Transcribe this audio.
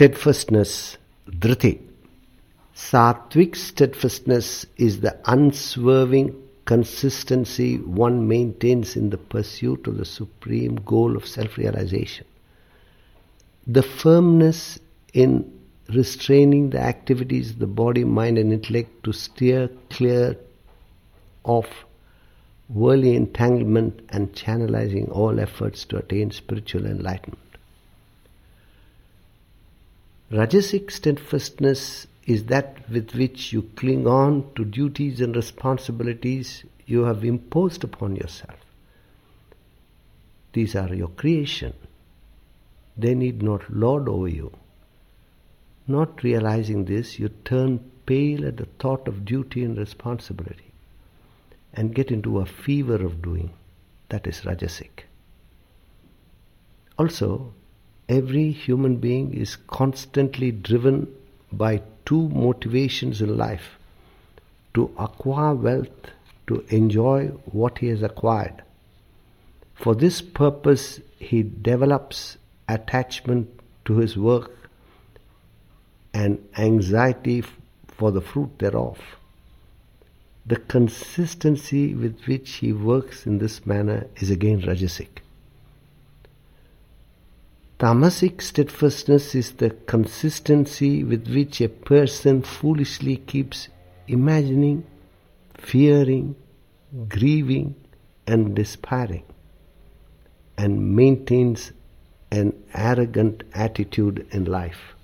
steadfastness, dhriti. Sattvic steadfastness is the unswerving consistency one maintains in the pursuit of the supreme goal of self-realization. The firmness in restraining the activities of the body, mind and intellect to steer clear of worldly entanglement and channelizing all efforts to attain spiritual enlightenment. Rajasic steadfastness is that with which you cling on to duties and responsibilities you have imposed upon yourself. These are your creation. They need not lord over you. Not realizing this, you turn pale at the thought of duty and responsibility and get into a fever of doing. That is Rajasic. Also, every human being is constantly driven by two motivations in life: to acquire wealth, to enjoy what he has acquired. For this purpose, he develops attachment to his work and anxiety for the fruit thereof. The consistency with which he works in this manner is again Rajasic. Tamasic steadfastness is the consistency with which a person foolishly keeps imagining, fearing, grieving and despairing, and maintains an arrogant attitude in life.